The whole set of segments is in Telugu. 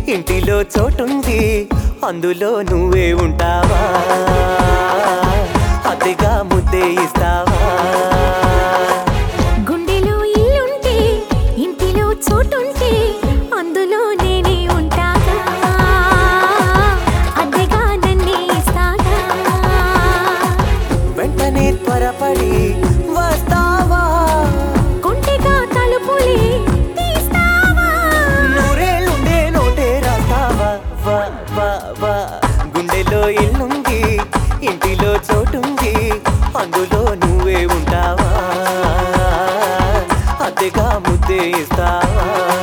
ఇంటిలో చోటుంది అందులో నువ్వే ఉంటావా అతిగా ముద్దే ఇస్తావా గుండెలో ఇల్లుంటే ఇంటిలో చోటుంటే అందులో నేనే ఉంటాగా అద్దెగా నన్నే ఇస్తాగా వెంటనే త్వరపడి వస్తావా కొంటెగా తలుపులే తీస్తావా నూరేళ్ళుండే నోటే రాస్తావా వా వా వా గుండెలో ఇల్లుంది ఇంటిలో చోటుంది అందులో నువ్వే ఉంటావా అద్దెగా ముద్దే ఇస్తావా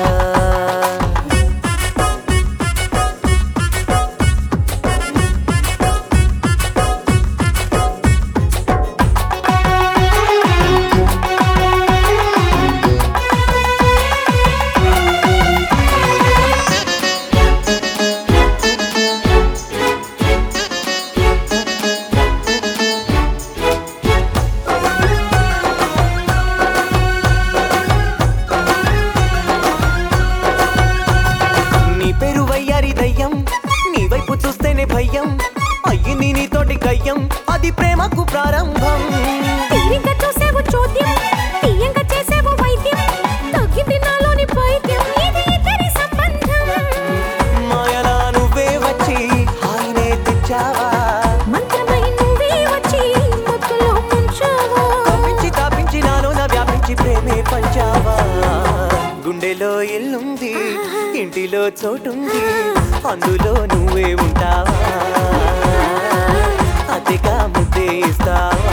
నీ పేరు వయ్యారి దయ్యం నీ వైపు చూస్తేనే భయం అయ్యింది నీతోటి కయ్యం అది ప్రేమకు ప్రారంభం తీరిక చూసేవు చోద్యం తీయంగా చేసేవు వైద్యం తగ్గింది నాలోని పైద్యం ఇది ఇద్దరి సంబంధం మాయలా నువ్వే వచ్చి హాయినే తెచ్చావా మంత్రమై నువ్వే వచ్చి మత్తులో ముంచావా కప్పించి తాపించి నాలోన వ్యాపించి ప్రేమే పంచావా గుండెలో ఇల్లుంది ఇంటిలో చోటుంది అందులో నువ్వే ఉంటావా అతిగా ముద్దే ఇస్తావా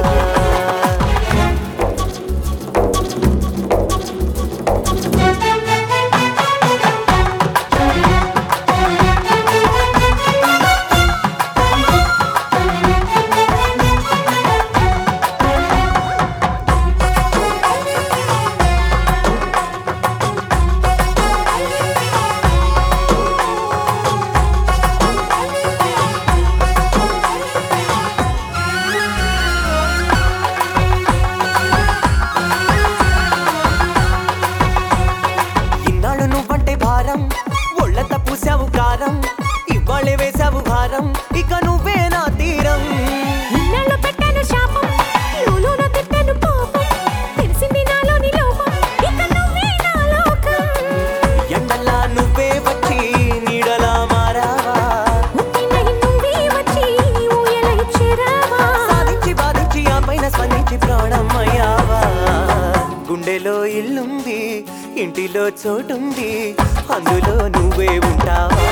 ఇన్నాళ్ళు నువ్వంటే భారం ఒళ్ళంతా పూసావు కారం ఇవాళే వేసావు భారం ఇక నువ్వే నా తీరం ఇన్నాళ్ళు పెట్టాను శాపం లోలోన తిట్టాను పాపం తెలిసింది నాలోని లోపం ఇక నువ్వే నా లోకం ఎండల్లా నువ్వే వచ్చి నీడలా మారావా ముట్టినై నువ్వే వచ్చి ఊయలై చేరావా సాధించి బాధించి ఆ పైన స్పందించి ప్రాణం అయ్యావా గుండెలో ఇల్లుంది ఇంటిలో చోటుంది అందులో నువ్వే ఉంటావా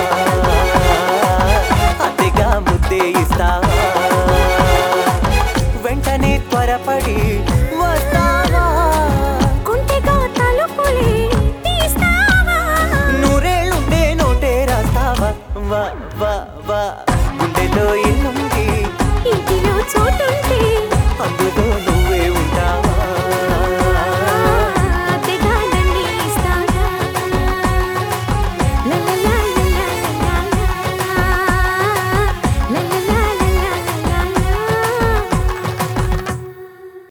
అతిగా ముద్దే ఇస్తావా వెంటనే త్వరపడి వస్తావా కొంటెగా తలుపులే తీస్తావా నూరేళ్ళుండే నోటే రాస్తావా వా వా వా గుండెలో ఇల్లు